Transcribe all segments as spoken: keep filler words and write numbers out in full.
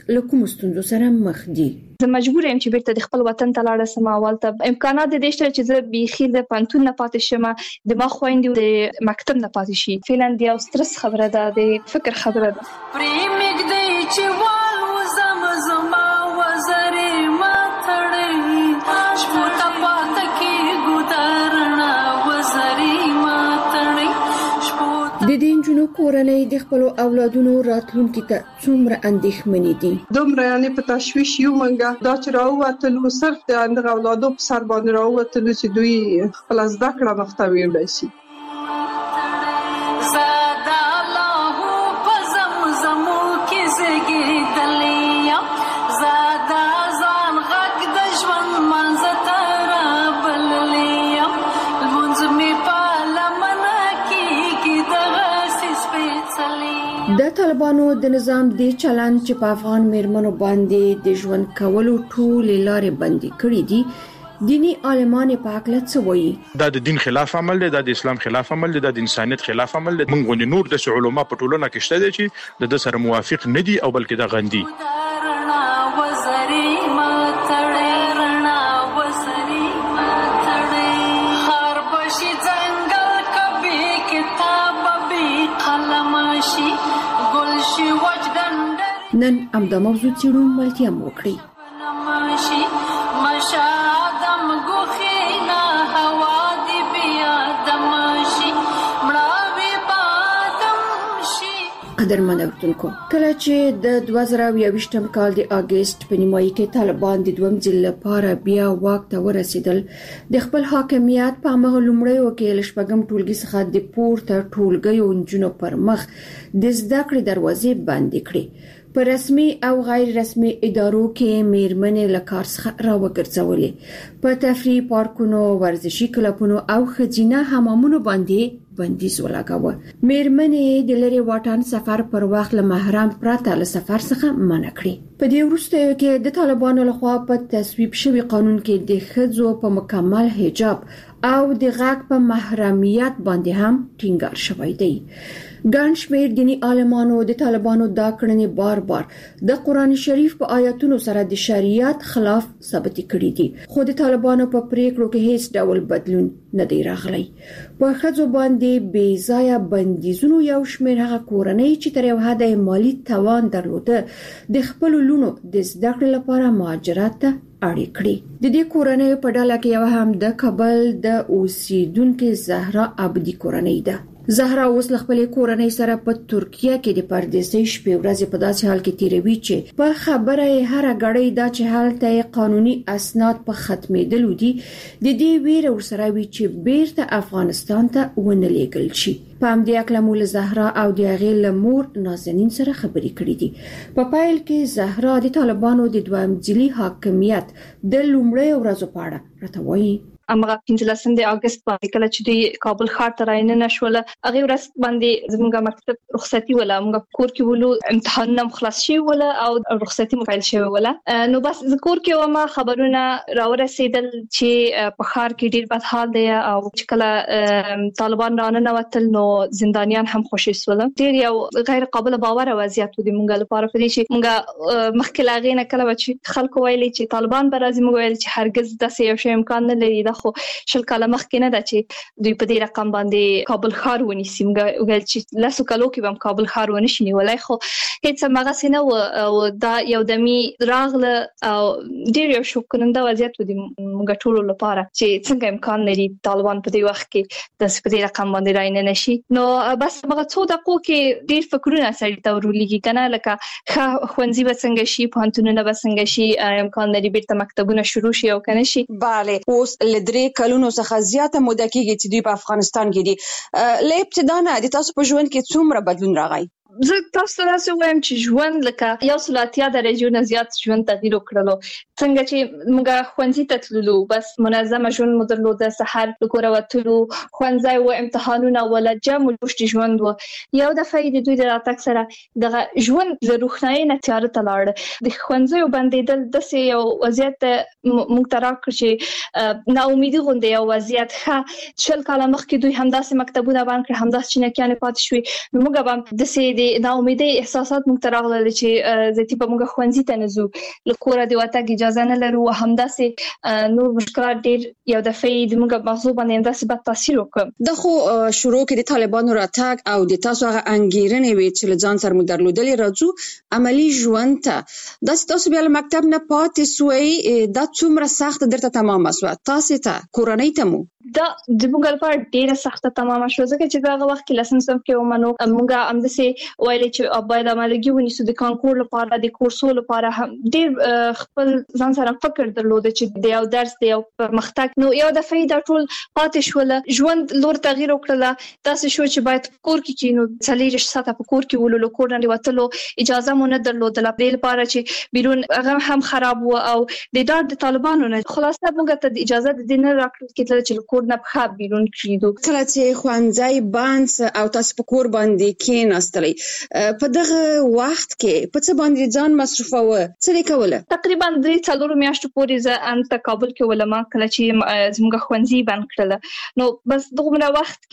له کوم ستونزو سره مخ دي. زه مجبور یم چې بیرته د خپل وطن ته لاړ شم. اولته امکانات د دې شته چې زه بيخي د پانتون نه پاتې شم، د ما خويندې د مکتب نه پاتې شي. فعلا دی او سترس خبره ده، د فکر خبره ده. پرېمګ دی چې وال وزم زما وزرې ما تړې شپو ته پات کې ګودرنا وزرې ما تړې شپو. د دې جنو کورنۍ د خپل اولادونو راتلونکي ته څومره اندېښمنې دي. دومره یعنی په تشویش یو منګه دا چې راووتلو صرف د اندغه اولادو په سر باندې راووتلو چې دوی خپل زده کړه مخته وړي شي. د طالبانو د نظام د چلند چې په افغان میرمنو باندې د ژوند کولو ټول لارې بندي کړې دي، دینی عالمان په اړه څه وایي؟ دا د دین خلاف عمل دی، دا د اسلام خلاف عمل دی، دا د انسانیت خلاف عمل دی. موږ غوښنه نور د علماء په ټولنه کې شته دي چې د سره موافق نه دي او بلکې دا غندي. نن امدا موضوع چیرو ملتیا موکړي. قدرمن اورونکو، کله چې د دوه زره یوویشتم کال د اگست په نیمایي کې طالبان د دویم ځل لپاره بیا واک ته ورسېدل، د خپل حاکمیت په هغه لومړی وکیل شپږم ټولګي څخه د پورته ټولګیو نجونو پر مخ د زده کړې دروازې بندې کړې. په رسمي او غیر رسمي ادارو کې میرمنې له کار څخه راوګرځولې. په تفریح پارکونو، ورزشي کلبونو او خزینه حمامونو باندې بندیز ولګاوه. میرمنې د لری واټن سفر پر وخت له محرم پرته له سفر څخه منع کړې. په دې وروسته کې د طالبانو لخوا په تصویب شوی قانون کې د ښځو په مکمل حجاب او د غږ په محرمیت باندې هم ټینګار شوی دی. ګڼ شمېر دینی عالمانو د طالبانو دا کړنې بار بار د قرآن شریف په آیاتونو سره د شریعت خلاف ثابت کړي دي، خو د طالبانو په پریکړو کې هیڅ ډول بدلون نه دی راغلی. په ښځو باندې بې ځایه بندیزونو یو شمېر هغه کورنۍ چې تر یو حده مالی توان درلوده د خپل لونو د زده کړې لپاره مهاجرت ته اړ کړي. د دې کورنۍ په ډله کې یو هم د کابل د اوسیدونکو زهرا عبدی کورنۍ ده. زهرا اوس له خپل کورنۍ سره په ترکیه کې د پردیسۍ شپې ورځې په داسې حال کې تیروي چې په خبره یې هر غړی دا چې هلته قانوني اسناد په ختمېدلو دي، د دې ویره ورسره وی چې بیرته افغانستان ته ونه لیږل شي. په همدې اکله مول زهرا او د هغې له مور نازنین سره خبرې کړې دي. په پایل کې زهرا د طالبانو د دویم ځلي حاکمیت د لومړۍ ورځو په اړه راته وایي. امغه پنځلسم د اگست باندې کله چې د کابل ښار ته راینه نشوله، هغه ورځ باندې زموږه مکتب رخصتي ولا موږ کور کې ولو امتحانونه مخلص شي ولا او رخصتي مفعل شوی ولا. نو بس ذکر کې وما خبرونه راورسېدل چې په ښار کې ډیر بد حال دی او چې کله طالبان رانه وتل نو زندانیان هم خوشي سول. ډیر یو غیر قابل باور وضعیت دی موږ لپاره، په دې چې موږ مخکې لاغې نه کله چې خلکو ویلي چې طالبان به راځي، موږ ویل چې هرگز داسې یو شی امکان نه لري. خو شل کاله مخکې نه ده چې دوی په دې رقم باندې کابل ښار ونیسي. موږ ویل چې لاسو کالو کې به کابل ښار ونشي نیولای، خو هیڅ مغه نه و. دا یو دمي راغله او ډیر یو شوک کننده وضعیت دی موږ ټول لپاره چې څنګه امکان لري طالبان په دې وخت کې د سپدې رقم باندې راینه نشي. نو بس موږ څو دقیقو کې ډیر فکرونه سړی ته ورولېږي کنه، لکه خوندې به څنګه شي، پوهنتونونه به څنګه شي، امکان لري بیرته مکتبونه شروع شي او کنه شي. bale اوس لدري کلونو څخه زیاته موده کېږي چې دوی په افغانستان کې دي. له ابتدا نه د تاسو په ژوند کې څومره بدلون راغی؟ زه تاسو ته وایم چې ژوند لکه یو سلاتیا درجه نه زیات ژوند تغییر وکړلو. څنګه چې موږ خوندې ته تللو، بس منظمه ژوند مو درلوده، سحر لکور وتلو، خوندځای او امتحانونه ولا جمع لوشت ژوند و. یو دفعه د دوی د راتګ سره دغه ژوند د روښنايي نه تیار ته لاړ. د خوندځای بندیدل د سه یو وضعیت موږ ته راکړ چې نا امیدي غونډه یو وضعیت ښه شل کاله مخکې دوی همداسې مکتبونه باندې همداسې چینکیانه پات شوي. موږ به د سه د ناامیدۍ احساسات موږ ته راغلل چې زه تی په موږ خوندې ته نه زو لکوره د وتاګ اجازه نه لرو همداسې نور مشکلات ډیر یو دفعه د موږ مغزو باندې همداسې بد تاثیر وکړ. د خو شروع کې د طالبانو راتګ او د تاسو هغه انګیرنې وی چې له ځان سره مو درلودلې راځو عملی ژوند ته د تاسو بیا له مکتب نه پاتې سوی دا څومره سخت درته تمام شو تاسو ته کورنۍ ته مو دا د موږ لپاره ډیره سخته تمامه شو ځکه چې دا وخت کې لسم صنف کې ومنو موږ هم د سي وایي چې باید عملي ونیسو د کانکور لپاره د کورسو لپاره هم ډیر خپل ځان سره فکر درلود چې د یو درس د یو پرمختګ نو یو د فایده ټول پاتې شول ژوند لور تغییر وکړه تاسو شو چې باید کور کې کینو څلېرش ساعته په کور کې ولولو کور نه وتلو اجازه مونږ نه درلودله د لپاره چې بیرون هغه هم خراب و او د ډار د طالبانو نه خلاصه موږ ته اجازه د دین راکړل کېدل چې کور نه په بیرون کړو. کله چې خوانځای باندې او تاسو په کور باندې کېناستلې په دغه وخت کې په څه باندې ځان مصرفوه څه کوله؟ تقریبا درې څلور میاشتې پورې زه ان تکابل کې ولما کله چې زموږ خوانځي باندې کړل نو بس دغه وخت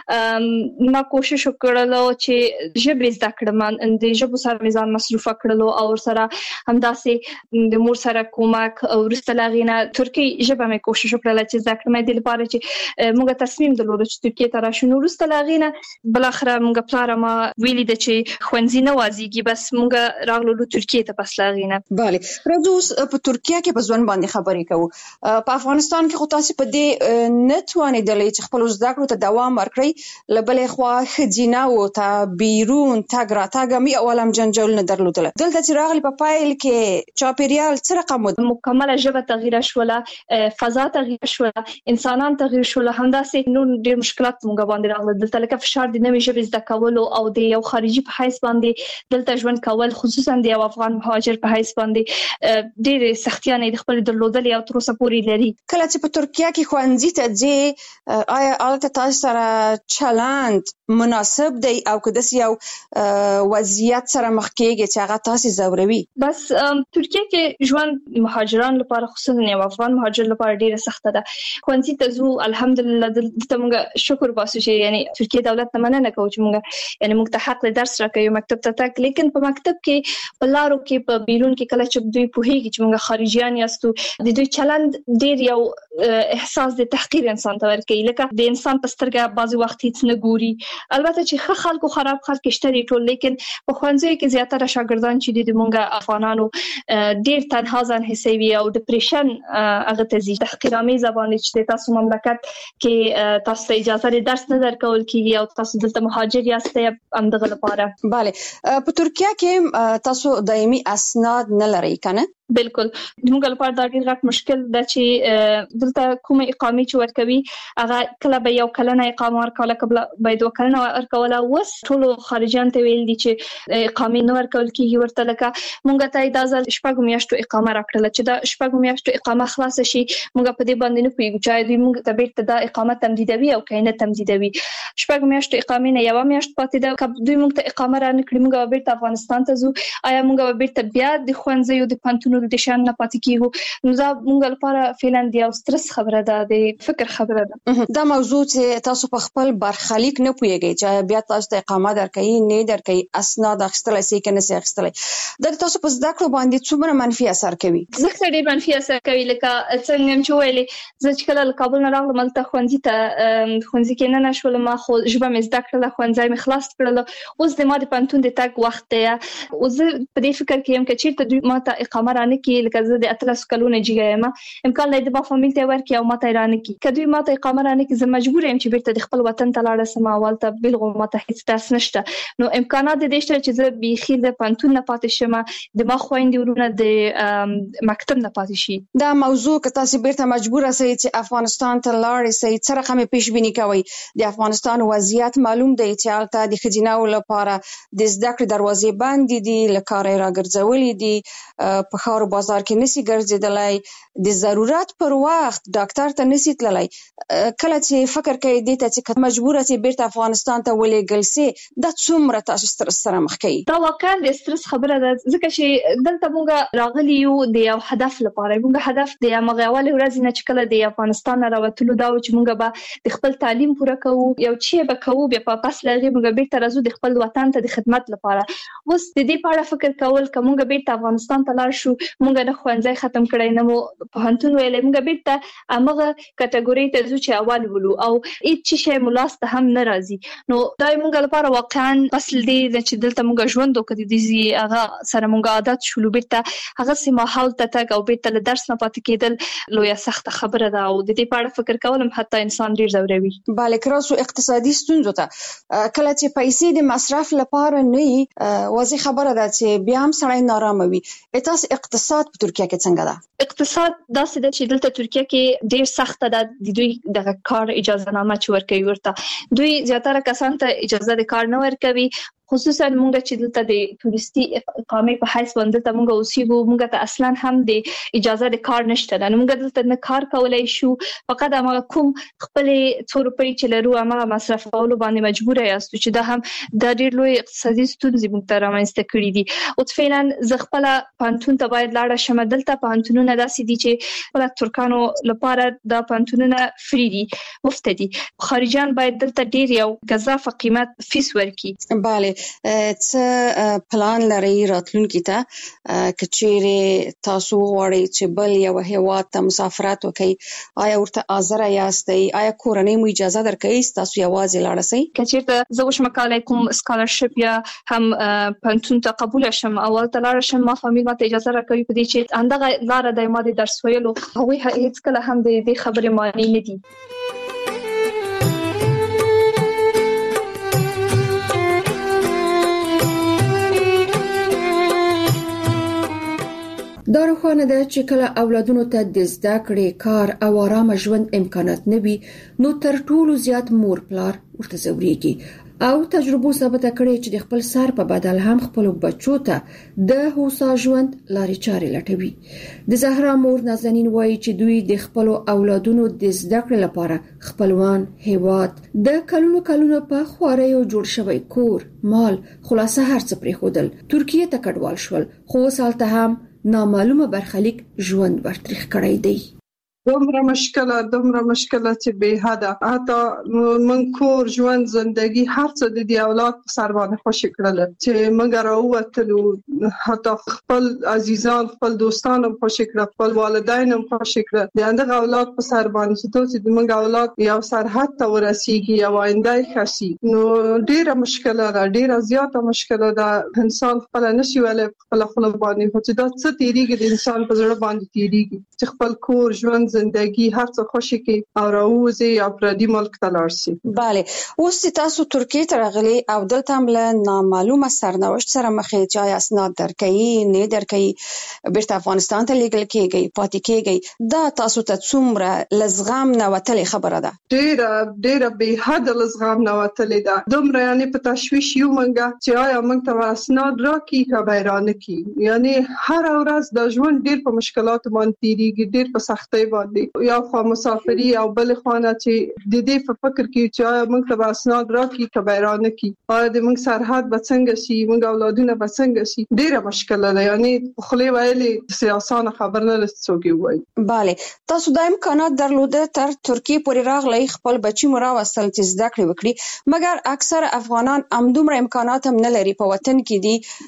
کې ما کوشش وکړل چې ژبه زده کړم د ژبه سره ځان مصرف کړلو او سره همداسې د مور سره کومک او رستلاغینه ترکی ژبه مې کوشش وکړل چې زده کړم د لپاره چې موږ تصمیم درلود چې ترکیه ته راشو نو وروسته لاغینه بل اخر موږ پلار ما ویلي د چې خوندې نه وازيږي بس موږ راغلو ترکیه ته پس لاغینه. bale راځو په ترکیه کې په ځوان باندې خبرې کوو په افغانستان کې خو تاسو په دې نتوانې دلې چې خپل زده کړو ته دوام ورکړي لبلې خو خجینا او ته بیرون تاګ را تاګ می اولم جنجول نه درلودل دلته چې راغلي په پایل کې چاپیریال څه رقم مکمله ژبه تغییر شوله فضا تغییر شوله انسانان تغییر شول همداسې نور ډېر مشکلات موږ باندې راغلل دلته لکه فشار د نوې ژبې زده کولو او د یو خارجي په حیث باندې دلته ژوند کول خصوصا د یو افغان مهاجر په حیث باندې ډېر سختیانه د خپل درلودل او تر اوسه پورې لري. کله چې په ترکیه کې خوانځي ته ځي آیا البته تاسو سره چلند مناسب دی او که د یو وضعیت سره مخ کېږي چې هغه تاسو زوروي؟ بس ترکیه کې ژوند مهاجران لپاره خصوصا یو افغان مهاجر لپاره ډېر سخت ده. خوانځي ته زو الحمدلله دلته موږ شکر باسو چې یعنی ترکیه دولت نه مننه کوي چې موږ یعنی موږ ته حق له درس راکوي مکتب ته تک لیکن په مکتب کې په لارو کې په بیرون کې کله چې دوی پوهیږي چې موږ خارجيان یاستو د دوی چلند ډیر یو احساس د تحقیر انسان ته ورکوي لکه د انسان په سترګه بعضي وخت هیڅ نه ګوري البته چې ښه خلکو خراب خلک شته ټول لیکن په خوانځي کې زیاتره شاګردان چې د موږ افغانانو ډیر تنها ځان حسابي او ډیپریشن هغه ته زی تحقیرامي زبانه چې تاسو مملکت کې تاسو اجازه لري درس نه درکول کیږي او تاسو دلته مهاجر یاستئ هم دغه لپاره. bale په ترکیه کې تاسو دایمي اسناد نه لرئ کنه؟ بالکل موږ لپاره دا ډیر غټ مشکل ده چې دلته کومه اقامه چې ورکوي هغه کله به یو کلنه اقامه ورکوله قبل باید وکړنه ورکوله وس ټول خارجيان ته ویل دي چې اقامه نه ورکول کیږي ورته لکه موږ ته اجازه شپږ میاشتو اقامه راکړل چې دا شپږ میاشتو اقامه خلاص شي موږ په دې باندې نه پوهیږو چې دوی موږ ته بیرته دا اقامه تمدیدوي او کینه تمدیدوي شپږ میاشتو اقامه نه یو میاشت پاتې ده کله دوی موږ ته اقامه را نکړي موږ بیرته افغانستان ته ځو آیا موږ بیرته بیا د خوانځي د پانتونو د شان نه پاتې کیږو نو دا موږ لپاره فعلا دی او سترس خبره ده د فکر خبره ده. دا موضوع چې تاسو په خپل برخلیک نه پوهیږئ چې بیا تاسو ته اقامه درکړي نه درکړي اسناد اخیستل شي کنه سي اخیستل دا تاسو په زده کړو باندې څومره منفي اثر کوي؟ زه ډېر منفي اثر کوي لکه څنګه چې ویلې زه چې کله کابل نه راغلم ملته خوانځي ته خوانځي کې نه نشول ما خو ژبه مې زده کړله خوانځي مې خلاص کړل اوس د ما د پانتون د تاګ وخت دی او زه په دې فکر کې يم چې چیرته دوی ما ته اقامه را نه کړي لکه زه د اتلس کلونه جګه یم امکان لري د ما فامیل ته ورکړي او ما ته را نه کړي کدوې ما ته اقامه را نه کړي زه مجبور یم چې بیرته د خپل وطن ته لاړ شم اول ته بلغه ما ته هیڅ درس نشته نو امکانات د دې شته چې زه بيخي د پانتون نه پاتې شم د ما خويندې ورونه د مکتب نه پاتې شي. دا موضوع که تاسو بیرته مجبور شئ چې افغانستان ته لاړ شئ څه رقم پیش بینی کوي د افغانستان وضعیت معلوم دی چې البته د خجیناو لپاره د زده کړې دروازې باندې دي لکه راګرځولې دي په خارو بازار کې نسی ګرځیدلای د ضرورت پر وخت ډاکټر ته نسی تللای کله چې فکر کوي د ته چې مجبور شئ بیرته افغانستان افغانستان ته ولېږل سي د څومره تاسو سترس سره مخ کوي؟ دا واقعا د سترس خبره ده ځکه چې دلته موږ راغلي یو د یو هدف لپاره. موږ هدف د مغاوال ورځ نه چې کله د افغانستان راوتلو دا و چې موږ به د خپل تعلیم پوره کوو، یو چې به کوو بیا په پاس لږه موږ بیرته راځو د خپل وطن ته د خدمت لپاره. اوس د دې په اړه فکر کول کوم موږ بیرته افغانستان ته لاړ شو، موږ نه خوانځي ختم کړی نه مو په هنتون ویلې موږ بیرته امغه کټګوري ته ځو چې اول ولو او هیڅ شی ملاسته هم ناراضي. نو دا موږ لپاره واقعا اصل دی چې دلته موږ ژوند وکړو د دې هغه سره موږ عادت شولو بیرته هغه سیمه حال ته تک او بیرته له درس نه پاتې کېدل لویه سخت خبره ده او د دې په اړه فکر کول هم حتی انسان ډیر زوروي. bale کراسو اقتصادي ستونزو ته کله چې پیسې د مصرف لپاره نه واضح خبره ده چې بیا هم سړی نارامه وي. تاسو اقتصاد په ترکیه کې څنګه ده؟ اقتصاد داسې ده چې دلته ترکیه کې ډیر سخت ده د دوی د کار اجازه نامه چې ورکوي ورته دوی زیاتره کسان ته اجازه د کار نه ورکوي، خصوصا موږ چې دلته د تورستي اقامه په حیث باندې ته موږ اوسېږو موږ ته اصلا هم د اجازه د کار نشته. نو موږ دلته نه کار کولای شو، فقط هغه کوم خپل څو روپۍ چې لرو هغه مصرفولو باندې مجبور یاست چې دا هم د ډیر لوی اقتصادي ستونزې موږ ته رامنځته کړې دي. او فعلا زه خپل پانتون ته باید لاړ شم. دلته پانتونونه داسې دي چې خپل ترکانو لپاره د پانتونونه فری دي، مفت دي. خارجيان باید دلته ډیر یو غضافه قیمت فیس ورکړي. bale څه پلان لري راتلونکي ته کچېره تاسو غواړئ چې بل یو هیواد ته مسافرت وکړئ؟ آیا ورته حاضر یاستئ؟ آیا کورنۍ مو اجازه درکوي تاسو یوازې لاړ شئ؟ کچېرته زه وشم کالای کوم سکالرشپ یا هم پانتون ته قبول شم اول ته لاړ شم، ما فامیل ماته اجازه راکوي په دې چې اندغه لار د ما د درس ویلو هغه هیڅ کله هم د دې خبرې معنی نه دي. دا روښانه ده چې کله اولادونو ته د زده کړې، کار او آرام ژوند امکانات نه وي نو تر ټولو زیات مور پلار ورته زوريږي او تجربو ثابته کړې چې د خپل سر په بدل هم خپل بچو ته د هوسا ژوند لارې چارې لټوي. د زهرا مور نازنین وایي چې دوی د خپل اولادونو د زده کړې لپاره خپلوان، هیواد، د کلونو کلونو په خواريو جوړ شوی کور، مال، خلاصه هر څه پرې خودل ترکیه ته کډوال شول، خو سالته هم نامعلومه برخلیک ژوند ورتریخ کړی دی. دومره مشکله دومره مشکله چې به حدا حتی من کور ژوند زندگی هر څه د دې اولاد په سر باندې خوشی کړل چې موږ راووتلو، حتی خپل عزیزان خپل دوستان هم خوشی کړل، خپل والدین هم خوشی کړل. د هغه اولاد په سر باندې چې ته چې موږ اولاد یو سرحد ته ورسیږي یو آینده خاصي نو ډیره مشکله ده، ډیره زیاته مشکله ده. انسان خپل نشي ولې خپل خپل باندې چې دا څه تیریږي د انسان په زړه باندې تیریږي چې خپل کور ژوند زندگی هر څه خوشی کې او راوځي او پردي ملک ته لاړ شي. bale اوس تاسو ترکیه ته راغلي او دلته هم له نامعلومه سرنوشت سره مخ یې چې اسناد درکې نه درکې بیرته افغانستان ته لیږل کېږي پاتې کېږي. دا تاسو ته څومره لزغام نه وتلې خبره ده؟ ډیره ډیره به حد لزغام نه وتلې ده. دومره یعنی په تشویش یو منګه چې آیا موږ ته اسناد راکې کا بیرانه کی، یعنی هر ورځ د ژوند ډیر په مشکلات باندې تیریږي، ډیر په سختۍ باندې یو خو مسافری او بل خانه چې د دې په فکر کې چې موږ ته اسناد راکې کا بیرانه کی، او د موږ سرحد به څنګه شي، موږ اولادونه به څنګه شي. ډیره مشکله ده، یعنی خلی ویلې سیاسانه خبر نه لسڅوږي وای. bale تاسو د امکانات درلوده تر ترکیه پورې راغلی خپل بچی مو راوستل چې زده کړې وکړي، مګر اکثر افغانان همدومره امکانات هم نه لري په وطن کې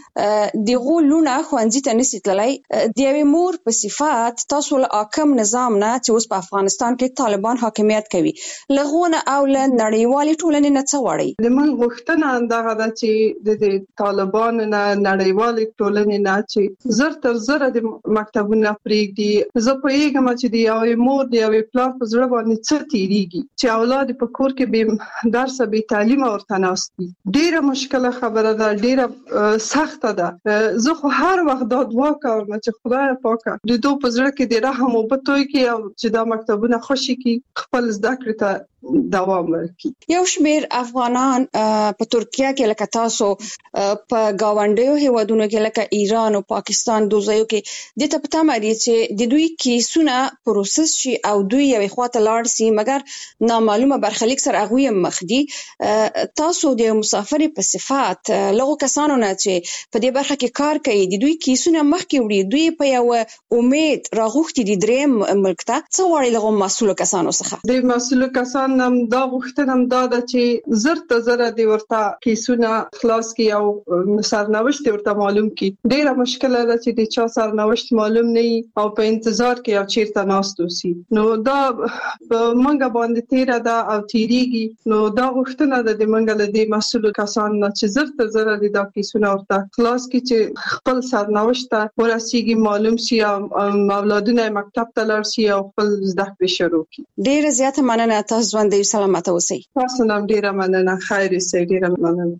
دي دغه لونه خوندې ته نشي تللی. د یوې مور په صفات تاسو له حاکم نظام نه چې اوس په افغانستان کې طالبان حاکمیت کوي لغونه او له نړیوالې ټولنې نه څه وړي؟ د من غوښتنه اندغه ده چې د طالبان نه نړیوالې ټولنې نه چې زر تر زر د مکتبونو پرېږدي. زه پوهیږم چې د یوې مور د یوې پلار په زړه باندې څه تیریږي چې اولاد په کور کې به درس به تعلیم ورته ناستي. ډیره مشکله خبره ده، ډیره سخته ده. زه خو هر وخت دا دعا کوم چې خدای پاک د دوی په زړه کې د رحم او بتوي کې او چې دا مکتبونه خوشي کی خپل زده کړې ته دوام ورکړي. یو شمېر افغانان په ترکیه کې لکه تاسو په گاونډیو هیوادونو کې لکه ایران او پاکستان دوزیو کې د ته پته مری چې د دوی کیسونه پروسس شي او دوی یوې خواته لاړ سي مګر نامعلومه برخلیک سره هغه مخ دي. تاسو د مسافر په صفات لغو کسانو نه چې په دې برخه کې کار کوي د دوی کیسونه مخکې وړي دوی په یو امید راغوښتي دي دریم ملک ته څو وړي لغو مسؤل کسانو څخه د مسؤل کسان نم دا غوښتنه هم دا ده چې زرته زره دی ورته کیسونه خلاص کی او سرنوشت ورته معلوم کی. ډیره مشکله ده چې د چا سرنوشت معلوم نه او په انتظار کې او چیرته ناست وسی. نو دا منګه باندې تیر ده او تیریږي. نو دا غوښتنه ده د منګه له دې مسؤل کسان نه چې زرته زره دی دا کیسونه ورته خلاص کی چې خپل سرنوشت ورسیږي معلوم شي او اولادونه مکتب ته لاړ شي او خپل زده کړې شروع کړي. ډیره زیاته مننه تاسو ژوند دې سلامت اوسئ. تاسو هم ډیره مننه. خیر سي. ډیره مننه.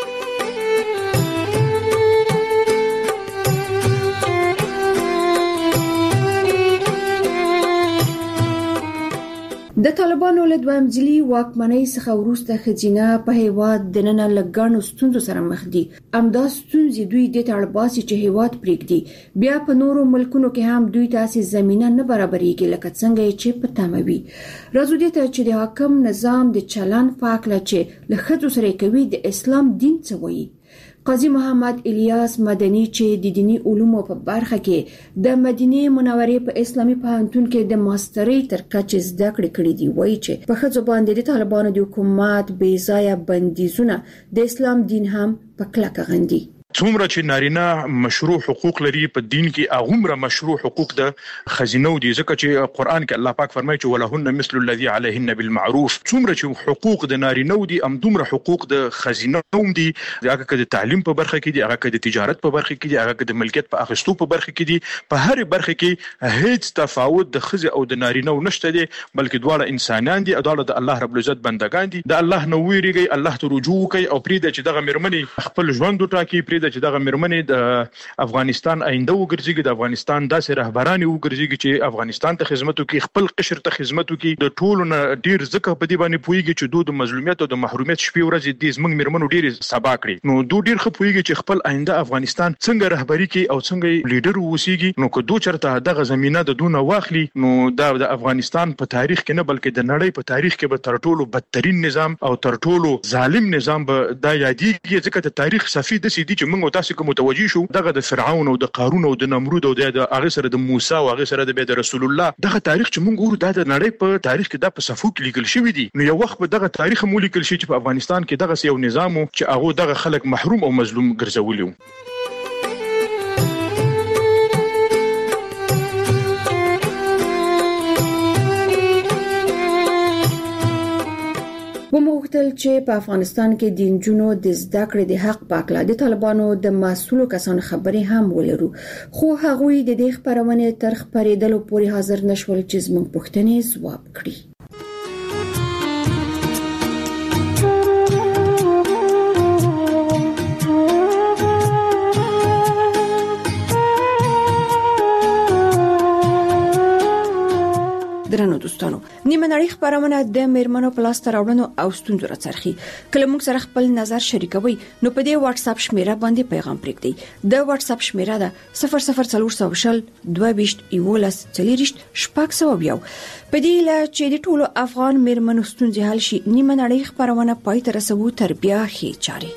د طالبانو له دویم ځلي واکمنۍ څخه وروسته ښځینه په هیواد دننه لګڼو ستونزو سره مخ دي. امدا ستونزې دوی د طالباسي چې هیواد پریږدي بیا په نورو ملکونو کې هم دوی تاسو زمينه نه برابرېږي لکه څنګه چې په تموي. راځو دې ته چې د حاکم نظام د چلن فاکله چې له ښځو سره کوي د اسلام دین څه وایي. قاضي محمد الیاس مدني چې د دینی علومو په برخه کې د مدینه منورې په اسلامي پوهنتون کې د ماسترۍ تر کچې زده کړې کړې دي وایي چې په ښځو باندې د طالبانو د حکومت بې ځایه بندیزونه د اسلام دین هم په کلکه غندي. څومره چې نارینه مشروع حقوق لري په دین کې هغومره مشروع حقوق د خزینو دي ځکه چې قران کې الله پاک فرمایي چې ولهن مثل الذي عليهن بالمعروف. څومره چې حقوق د نارینه دي همدومره حقوق د خزینو دي. هغه کې د تعلیم په برخه کې دي هغه کې د تجارت په برخه کې دي هغه کې د ملکیت په اخیستو په برخه کې دي. په هر برخه کې هیڅ تفاوت د خزې او د نارینه نشته دي بلکې دواړه انسانان دي او دواړه د الله رب العزت بندگان دي. د الله نو ویریږي الله ته رجوع کوي او پرې د چې دغه مرمنې خپل ژوند وټاکي پرې د چې دغه مرمنې د افغانستان آینده وګرځي د افغانستان داسې رهبران وګرځي چې افغانستان ته خدمت وکړي خپل قشر ته خدمت وکړي. د ټولو نه ډیر ځکه په دې باندې پويږي چې دوی د مظلومیت او د محرومیت شپې ورځې د زمنګ مرمنو ډیر سبا کړي. نو دوی ډیر خپويږي چې خپل آینده افغانستان څنګه رهبری کوي او څنګه لیډر ووسیږي. نو که دوی چرته دغه زمينه د دونه واخلي نو دا د افغانستان په تاریخ کې نه بلکې د نړۍ په تاریخ کې به تر ټولو بدترین نظام او تر ټولو ظالم نظام به دا یادېږي ځکه د تاریخ صفحې د سې دي چې موږ تاسو کوم متوجي شو دغه د فرعون او د قارون او د نمرود او د هغه سره د موسی او هغه سره د رسول الله دغه تاریخ چې موږ ګورو د نړۍ په تاریخ کې د په صفو کې لیکل شوی دی. نو یو وخت به دغه تاریخ مو لیکل شي چې په افغانستان کې دغه یو نظام چې هغه دغه خلک محروم او مظلوم ګرځولي. وموږتل چې په افغانستان کې د انجونو د زده کړې د حق پاکله د طالبانو د مسؤلو کسانو خبرې هم ولرو خو هغوی د دې خبرونې تر خبرېدلو پورې حاضر نشول چې زموږ پوښتنې ځواب کړي. درنو دوستانو نیمه نړۍ خبرونه د میرمنو په لاس راوړنو او ستونزو راڅرخي. کله موږ سره خپل نظر شریکوي نو په دې واتس اپ شمیره باندې پیغام پرېږدئ. د واتس اپ شمیره ده صفر صفر څلور سوشل دوه بیشت یولس چلیریشت شپږ سو یو. په دې لا چې د ټولو افغان میرمنو ستونزې حل شي نیمه نړۍ خبرونه پای ته رسوو تر بیا هي چاري.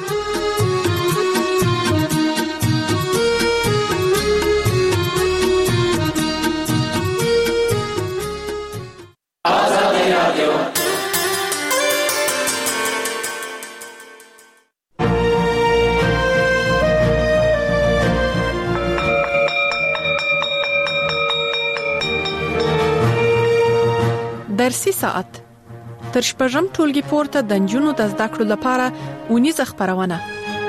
درسي ساعت تر شپږم ټولګي پورته د نجونو د زده کړو لپاره اونیزه خبرونه.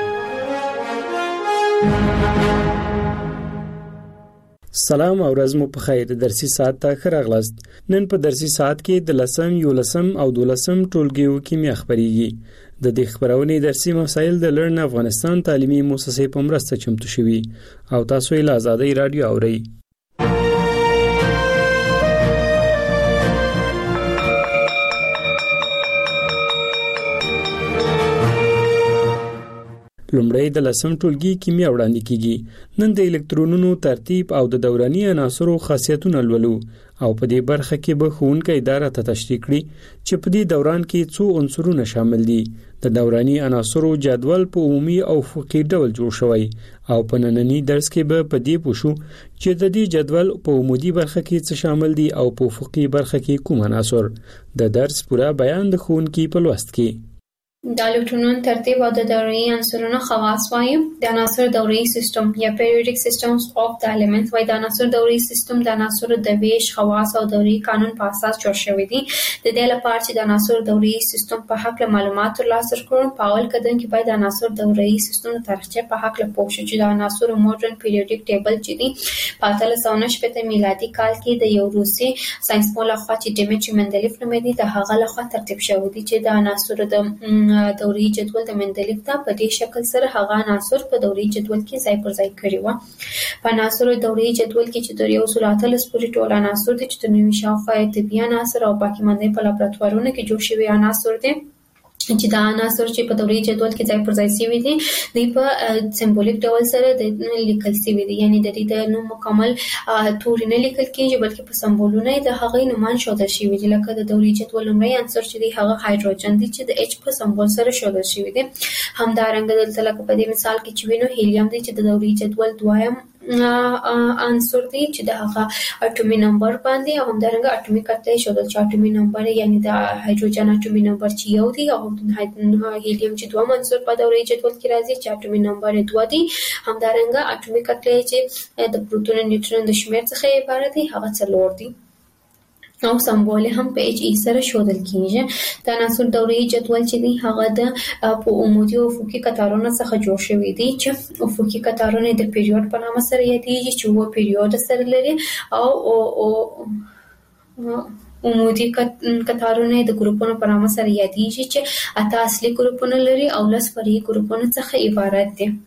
سلام او ورځ مو په خیر. درسي ساعت ته ښه راغلاست. نن په درسي ساعت کې د لسم یولسم او دولسم ټولګیو کیمیا خبريږي. د دې خبرونې درسي مسایل د لرن افغانستان تعلیمي مؤسسې په مرسته چمتو شوي او تاسو یې له آزادۍ رادیو اورئ. لومړی د لسم ټولګي کیمیا وړاندې کیږي. نن د الکترونونو ترتیب او د دوراني عناصرو خاصیتونه لولو او په دې برخه کې به ښوونکی اداره ته تشریح کړي چې په دې دوران کې څو عنصرونه شامل دي. د دوراني عناصرو جدول په عمومي او افقي ډول جوړ شوی او په نننی درس کې به په دې پوښو چې د دې جدول په عمودي برخه کې څه شامل دي او په افقي برخه کې کوم عناصر. د درس پوره بیان د ښوونکي په لوست کې. د الکترونونو ترتیب او د دوري عنصرونو خواص وایي. د عناصر دوري سیستم یا پیریوډیک سیستمز اف د الیمنټس وایي. د عناصر دوري سیستم د عناصر د ویش خواص او دوري قانون په اساس جوړ شوی دی. د دې لپاره چې د عناصر دوري سیستم په حق له معلومات ترلاسه کړو، په اول قدم کې باید د عناصر دوري سیستم د تاریخچه په حق له پوه شو چې د عناصر ماډرن پیریوډیک ټیبل چې دی په اتلس سوه نهه شپېته میلادي کال کې د یو روسي ساينسپوه لخوا چې ډیمیټري مندلیف نومېده د هغه لخوا ترتیب شوی دی چې د عناصر د دوري جدول د مندلیف ته په دې شکل سره هغه عناصر په دوري جدول کې ځای پر ځای کړي وو. په عناصر دوري جدول کې چې د یو سل اتلس پورې ټول عناصر دي چې د نوي شاوخوا طبي عناصر او باقي مانده په لابراتوارونو کې جوړ شوي عناصر دي چې دا عناصر چې په دوري جدول کې ځای پر ځای شوي دي دوی په سمبولیک ډول سره د لیکل شوي دي، یعنی د دې د نوم مکمل توري نه لیکل کېږي بلکې په سمبولونه د هغې نومان ښودل شوي دي. لکه د دوري جدول لومړی عنصر چې دی هغه هایدروجن دی چې د اچ په سمبول سره ښودل شوی دی. همدارنګه دلته لکه په دې مثال کې چې وینو هیلیم دی چې د دوري جدول دویم عنصر دی چې د هغه اټومي نمبر باندې او همدارنګه اټومي کتله ښودل چې اټومي نمبر یعنی د هایدروجن اټومي نمبر چې یو دی او هیلیم چې دوه عنصر په دوري جدول کې راځي چې اټومي نمبر دوه دی. همدارنګه اټومي کتله چې د پروتون نیوټرون د شمیر څخه عبارت دی هغه څلور دی او سمبول هم په اچ ای سره ښودل کیږي. د عناصر دوري جدول چې دی هغه د په عمودي او افقي قطارونو څخه جوړ شوی دی چې افقي قطارونه د پیریود په نامه سره یادېږي چې وو پیریود سره لري او او عمودي قطارونه د ګروپونو په نامه سره یادېږي چې اته اصلي ګروپونه لري او لس فرعي ګروپونه څخه عبارت دي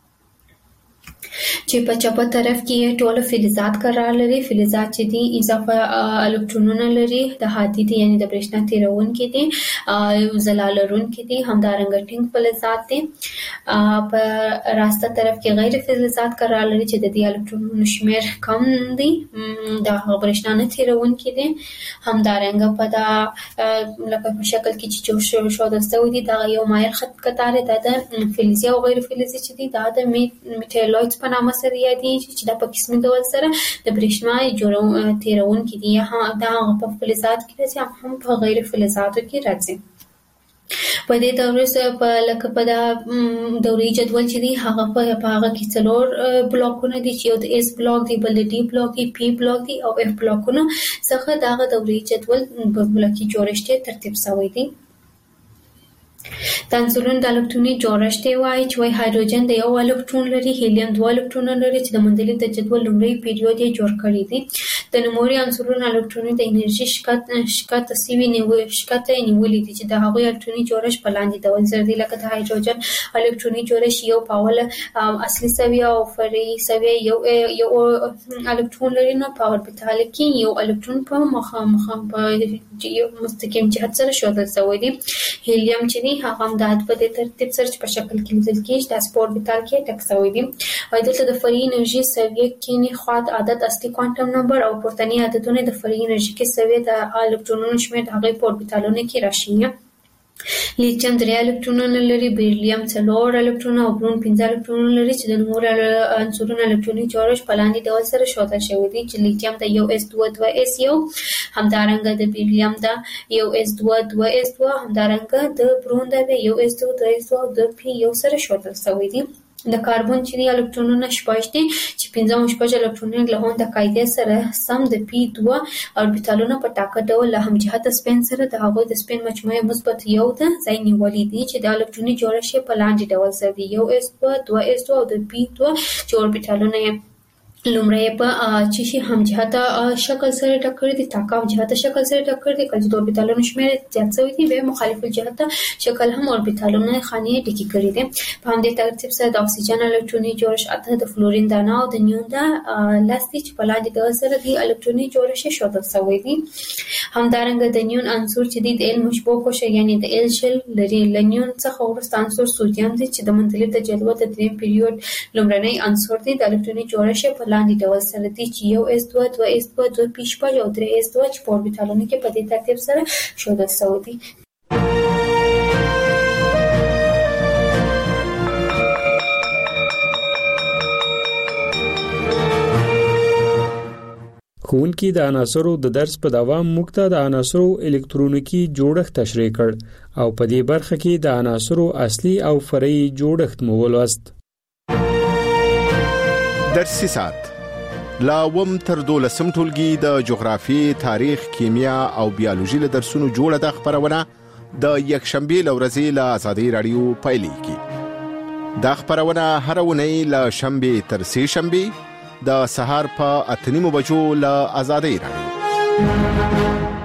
چې په چپه طرف کې ټول فلزات قرار لري. فلزات چې دي اضافه الکترونونه لري، د هادي دي یعنی د برېښنا تیرونکي دي، ځلا لرونکي دي، همدارنګه ټینګ فلزات دي. په راسته طرف کې غیر فلزات قرار لري چې د دې الکترونونو شمیر کم دي، د برېښنا نه تیرونکي دي. همدارنګه په دا لکه په شکل کې چې جوړ شوی شوی دي دا یو مایل خط قطار دی د فلزي او غیر فلزي چې دي دا د میټالویډز په نامه سره یادېږي چې دا په قسمي ډول سره د برېښنا جوړون تیرونکي دي. دا هغه په فلزات کې راځي هم په غیر فلزاتو کې راځي. په دې دورې سره په لکه په دا دوري جدول چې دی هغه په هغه کې څلور بلاکونه دي چې یو د اس بلاک دی، بل د ډي بلاک دی، پی بلاک دی او اف بلاکونه څخه دا دوري جدول په بلاکي جوړښت ترتیب شوی دی. د عنصرونو د الکتروني جوړښت وایي چې وایي هایدروجن د یو الکترون لري، هیلیم دوه الکترونه لري چې د مندلیف د جدول لومړی پیریود یې جوړ کړی دی. د نوموړي عنصرونو الکتروني د انرژي شکایت شکایت سوي نیول شکایت نیولې دي چې د هغوی الکتروني جوړښت په لاندې ډول سره دی. لکه د هایدروجن الکتروني جوړښت یو پاول اصلي سویه او فرعي سویه یو یو الکترون لري، نو په اوربیتال کې یو الکترون په مخامخ په یو مستقیم جهت سره ښودل شوی دی. هیلیم چې دی هغه هم د په دې ترتیب سره په شکل کې لیدل کېږي د سپور بیتال کې ټک شوی دی. او دلته د فرعي انرژي سویه کې نه خواط عدد اصلي کوانټم نمبر او پورتني عددونه د فرعي انرژي کې سویه د الکترونونو شمیر د هغې په اوربیتالونو کې راشي. لیتیم درې الکترونونه لري، بیریلیم څلور الکترونه او برون پنځه الکترونونه لري چې د نوموړو عنصرونو الکتروني جوړښت په لاندې ډول سره ښودل شوی دی چې لیتیم د یو اس دوه دوه اس یو، همدارنګه د بیریلیم د یو اس دوه دوه اس دوه، همدارنګه د برون د یو اس دوه دوه اس دوه او د پی یو سره ښودل شوی دی. د کاربن چې دی الکترونونه شپږ دي چې پنځه او شپږ الکترونونه له هم د قاعدې سره سم د پی دوه اوربیتالونه په ټاکه ډول له همجهته سپین سره د هغوی د سپین مجموعه مثبت یو ته ځای نیولی دی چې د الکتروني جوړښت په لاندې ډول سره دی یو اس دوه دوه اس دوه او د پی دوه چې اوربیتالونه لومړی په چې شي هم جهته شکل سره ټکر دي تاکاو جهته شکل سره ټکر دي کله د اوربیتالونو شمیر زیات شوی دی به مخالف جهته شکل هم اوربیتالونو خاني ټکی کړی دي په همدې ترتیب سره د اکسیجن الکتروني جوړښت اته د فلورین دانه او د نیون دا لاستي چې په لاندې د سره دی الکتروني جوړښت شودل شوی دی همدارنګه د نیون عنصر چې د ال مشبوه کوشه یعنی د ال شل لري لنیون څخه ورسته عنصر سوډیم دی چې د منطلب د جدول د دریم پیریود لومړنی عنصر دی د الکتروني جوړښت په لاندې ډول سره دي چې یو اس دوه دوه اس دوه دوه پی شپږ او درې اس دوه چې په اوربیتالونو کې په دې ترتیب سره ښودل شوی دي. ښوونکي د عناصرو د درس په دوام موږ ته د عناصرو الکترونیکی جوړښت تشریح کړ او په دې برخه کې د عناصرو اصلي او فرعي جوړښت مو ولوست. درسي ساعت لا وم تر دولسم ټولګي د جغرافي، تاریخ، کیمیا او بیولوژي له درسونو جوړه د خبرونه د یکشنبه لورځي له آزادۍ رادیو پایلیږي. دا خبرونه هر ونی له شنبه تر سه شنبه د سهار په اتنیمو بجو له آزادۍ رادیو.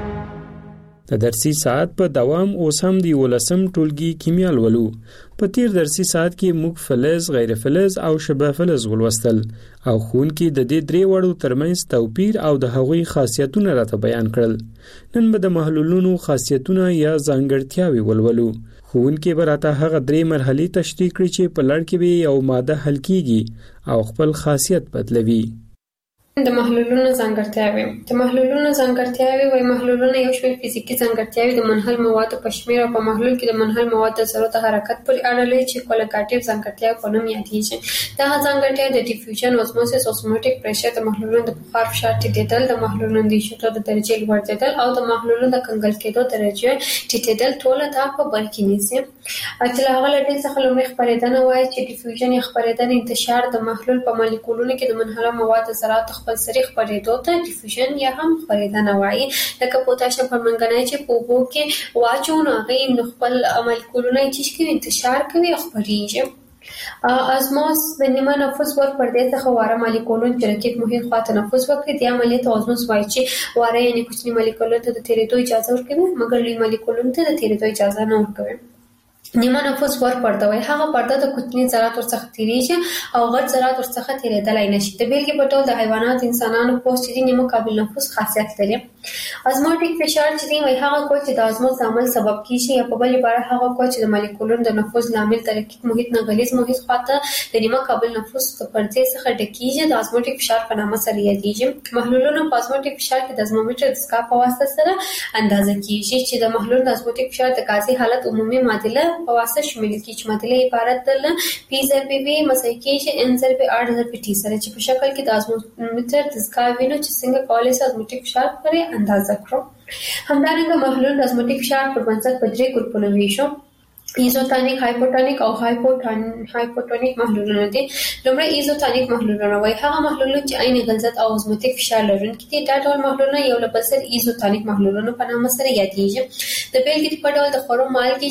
د درسي ساعت په دوام اوس هم دی ولسم ټولګي کیمیا لولو. په تیر درسي ساعت کې موږ فلز، غیر فلز او شبه فلز ولوستل او ښوونکي د دې درې وړو ترمنځ توپیر او د هغوی خاصیتونه راته بیان کړل. نن به د محلولونو خاصیتونه یا ځانګړتیاوې ولولو. ښوونکي به راته هغه درې مرحلې تشریح کړي چې په لړ کې به یو ماده حل کیږي او خپل خاصیت بدلوي. د محلولونو ځانګړتیاوې د محلولونو ځانګړتیاوې وایي محلولونه یو شمېر فزیکي ځانګړتیاوې د منحل موادو په شمېر او په محلول کې د منحل موادو د ذرو د حرکت پورې اړه لري چې کوالیټیو ځانګړتیاوې په نوم یادېږي. دغه ځانګړتیاوې د ډیفیوژن، اوزموسیس، اوسموټیک پریشر، د محلولونو د بخار فشار ټیټېدل، د محلولونو د ایشوټو د درجې لوړېدل او د محلولونو د کنګل کېدو درجه ټیټېدل ټول دا په بر کې نیسي. چې له هغه له ډلې څخه لومړی خپرېدنه وایي چې ډیفیوژن یا خپرېدنه انتشار د محلول په مالیکولونو کې د منحله موادو ذراتو خپل سري خپرېدو ته ډیفیوژن یا هم خپرېدنه وایي. لکه پوتاشیم پرمنګنایټ چې په اوبو کې واچو نو هغې نو خپل مالیکولونه یې چیش کوي انتشار کوي او خپرېږي. ازموس د نیمه نفوس ور پردې څخه واره مالیکولون چې رقیب محیط خوا ته نفوذ وکړي دې عملیې ته ازموس وایي چې واره یعنې کوچني مالیکولونو ته د تېرېدو اجازه ورکوي مګر لوی مالیکولونو ته د تېرېدو اجازه نه ورکوي. نیمه نفوس ور پرده وایي هغه پرده د کوچني ذرات ورڅخه تېرېږي او غټ ذرات ورڅخه تېرېدلی نشي. د بېلګې په ډول د حیوانات، انسانانو پوست چې دی نیمه قابل نفوس خاصیت لري. ازموټیک فشار چې دی وایي هغه کوچ چې د ازموس د عمل سبب کیږي یا په بل عبارت هغه کوچ چې د مالیکولونو د نفوذ لامل د رقیق محیط نه غلیظ محیط خواته د نیمه قابل نفوس د پردې څخه ډکېږي د ازموټیک فشار په نامه سره یادېږي. محلولونه په ازموټیک فشار کې د ازمومیټر د سکاپ په واسطه سره اندازه کیږي چې د محلول د ازموټیک فشار د غازي حالت عمومي معادله په واسطه شامل کی چې معادله عبارت ده پی ضرب وی مساوي کیږي ان ضرب ار ضرب ټي سره چې په شکل کې د ازمومیټر د سکاپ وینو چې څنګه کولای شي ازموټیک فشار پرې اندازه کړو. همدارنګه محلول د ازموټیک فشار پر بنسټ په درې ګروپونو ویشو: ایزوتونیک، هایپوټونیک او هایپوټونیک محلولونه دي. لومړی ایزوتونیک محلولونه وایي هغه محلولونه چې عین غلظت او ازموټیک فشار لرونکي دي. دا ډول محلولونه یو له بل سره ایزوتونیک محلولونه په نامه سره یادېږي. د بېلګې په ډول د خورو مالګې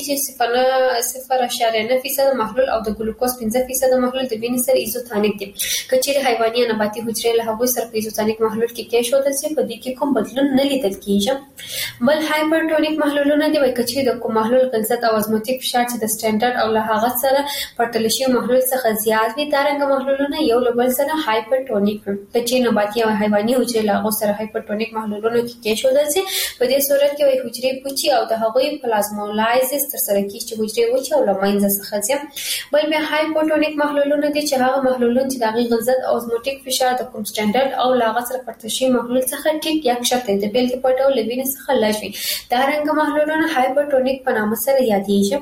چې صفر اعشاریه نه فیصد محلول او د ګلوکوز پنځه فیصد محلول د وینې سره ایزوتونیک دي. که چیرې حیواني یا نباتي حجرې له هغوی سره په ایزوتونیک محلول کې کېښودل شي په دې کې کوم بدلون نه لیدل کېږي. بل هایپرټونیک محلولونه دي وایي که چیرې د کوم محلول غلظت او ازموټیک فشار چې د سټانډرډ او له هغه سره پرتله شوي محلول څخه زیات وي دارنګه محلولونه یو له بل سره هایپرټونیک وي. که چیرې نباتي او حیواني حجرې له هغو سره هایپرټونیک محلولونو کې کېښودل شي په دې صورت کې وایي حجرې پوچي او د هغوی پلازمولایزس ترسره کېږي چې حجرې وچې او له منځه څخه ځي. بل بیا هایپوټونیک محلولونه دي چې هغه محلولونه چې د هغې غلظت او ازموټیک فشار د کوم سټانډرډ او له هغه سره پرتله شوي محلول څخه ټیټ یا کښته د بېلګې په ډول له وینې څخه لږ وي. دارنګه محلولونه هایپرټونیک په نامه سره یادېږي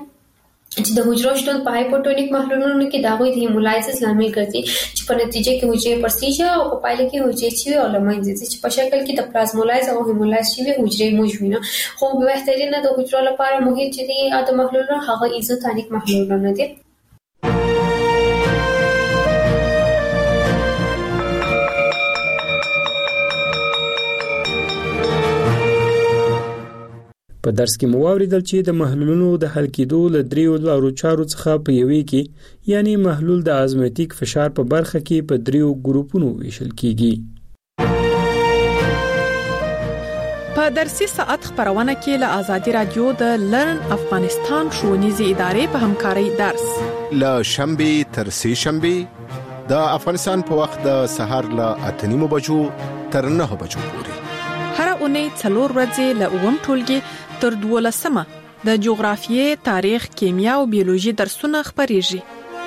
چې د حجرو شتون په هایپوټونیک محلولونو کې د هغوی د هیمولایزس لامل ګرځي چې په نتیجه کې حجرې پرسیږي او په پایله کې حجرې چې وي او له منځه ځي چې په شکل کې د پلازمولایز او هیمولایز شوي حجرې موږ وینو. خو بهترینه د حجرو لپاره محیط چې دی د محلولونو هغه ایزوتونیک محلولونه دي. په درس کې مو واوریدل چې د محلولونو د حل کېدو له دریو لارو چارو څخه په یوې کې یعنی محلول د ازمیتیک فشار په برخه کې په دریو ګروپونو ویشل کیږي. په درسي ساعت خبرونه کې له آزادي رادیو د لرن افغانستان ښوونیزې ادارې په همکارۍ درس له شنبه تر سه شنبه د افغانستان په وخت د سحر له اته نیمو بجو تر نه بجو پورې هر اونۍ څلور ورځې له اووم ټولګي تر دولسمه د جغرافیې، تاریخ، کیمیا او بیولوژي درسونه خبريږي.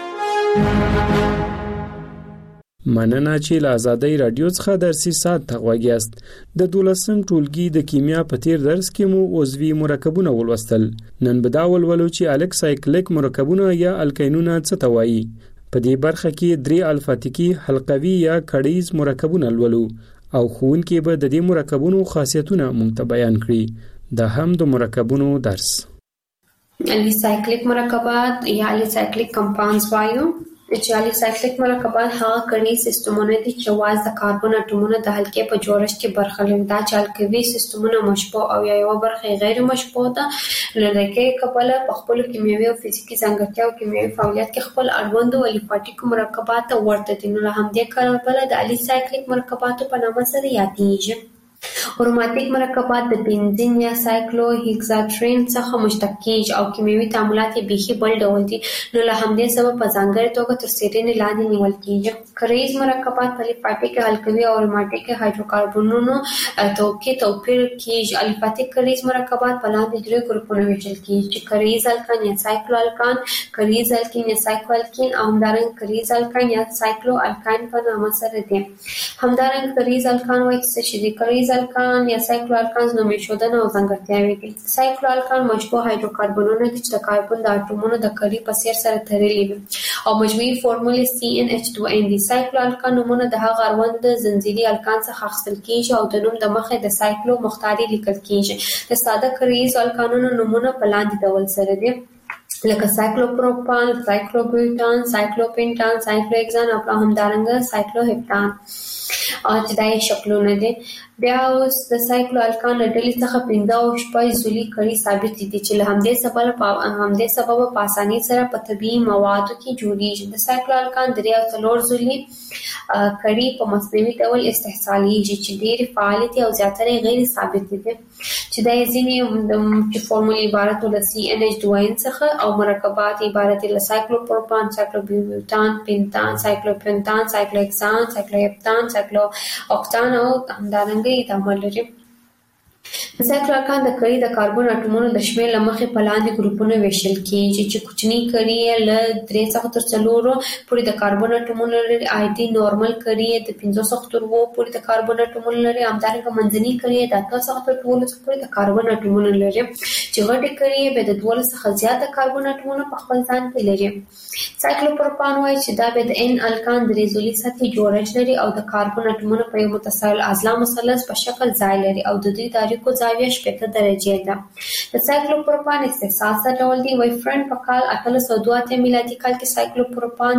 مننه چې له آزادۍ رادیو څخه درسي ساعت ته غوږیاست. د دولسم ټولګي د کیمیا په تیر درس کې مو عضوي مرکبونه ولوستل. نن به دا ولولو چې الک سایکلیک مرکبونه یا الکینونه څه ته وایي. په دې برخه کې درې الفاتیکي حلقوي یا کړیز مرکبونه لولو او ښوونکي به د دې مرکبونو خاصیتونه مونږ ته بیان کړي. دا هم د مرکبونو درس. الی سایکلیک مرکبات یا الی سایکلیک کمپاونډز وایو. چې الی سایکلیک مرکبات هغه کړي سیستمونه دي چې واز د کاربن اټومونو د حلقې په جوړښت کې برخه لري. دا چې الکوي سیستمونه مشبوع او یا یو برخه غیر مشبوع ده لکه کبله په خپل کیمیاوي او فزیکي ځانګړتیا او کیمیاوي فعالیت کې خپل اړوند او الفاتیک مرکبات ورته دي. نو همدې کاربله د الی سایکلیک مرکباتو په نامه سره یادېږي. اروماتیک مرکبات د بنزین یا سایکلو هیکساټرین څخه مشتق کیږي او کیمیاوي تعاملات یې بیخي بل ډول دي. نو له همدې سبب په ځانګړې توګه تر څېړنې لاندې نیول کیږي. کریز مرکبات په الفاتیک الکلي او اروماتیک هایدروکاربنونو توکي توپیر کیږي. الفاتیک کریز مرکبات په لاندې درې ګروپونو ویشل کیږي چې کریز الکان یا سایکلو الکان، کریز الکین یا سایکلو الکین او همدارنګه کریز الکان یا سایکلو الکان په نامه سره دي. همدارنګه کریز الکان وایي چې د کریز الکان یا سایکلو الکانز نومې شودنه او ځانګړتیاوې دي. سایکلو الکان مشبوع هایدروکاربنونه دي چې د کاربن د اټومونو د کړي په څیر سره تړلي وي او مجموعي فورمول سی ان ایچ دوه ان دي. سایکلو الکان نومونه د هغه اړوند د زنجیري الکان څخه اخیستل کیږي او د نوم د مخې د سایکلو مختاري لیکل کیږي. د ساده کریز الکانونو نومونه په لاندې ډول سره دي لکه سایکلوپروپان، سایکلوبیوټان، سایکلوپینټان، سایکلوهکسان او همدارنګه سایکلوهپټان او چې دا یې شکلونه دي. بیا اوس د سایکلو الکان له ډلې څخه پنځه او شپږ زولي کړي ثابت دي چې له همدې سبب په همدې سبب په اسانۍ سره په طبیعي موادو کې جوړیږي. د سایکلو الکان درې او څلور زولي کړي په مصنوعي ډول استحصالیږي چې ډېرې فعالې دي او زیاتره غیر ثابت دي چې دا ځینې د فورمول عبارت له سی ان ایچ دوه ان څخه او مرکبات عبارت له سایکلوپروپان، سایکلوبیوټان، پینټان، سایکلوپینټان، سایکلوهکسان، سایکلوهپټان، سایکلوهوکټان او همدارنګه تعامل لري. د سایکلو الکان د کړي د کاربن اټومونو د شمېر له مخې په لاندې ګروپونو ویشل کیږي چې کوچني کړي یې له درې څخه تر څلورو پورې د کاربن اټومونو لري. عادي نورمال کړي یې د پنځو څخه تر اووه پورې د کاربن اټومونو لري. همدارنګه منځني کړي یې د اته څخه تر دولسو پورې د کاربن اټومونو لري چې غټې کړي یې به د دولس څخه زیات کاربن اټومونو په خپل ځان کې لري. سایکلوپروپان وایي چې دا به د ان الکان درې زولي سطحي جوړښت لري او د کاربن اټومونو په یو متصل اضلاع مثلث په شکل ځای لري او د دوی تاریکو زاویه شپږ درجې ده. د سایکلوپروپان استحصال څه ډول دی؟ وایي فرند په کال اتلس سوه دوه اتیا میلادي کال کې سایکلوپروپان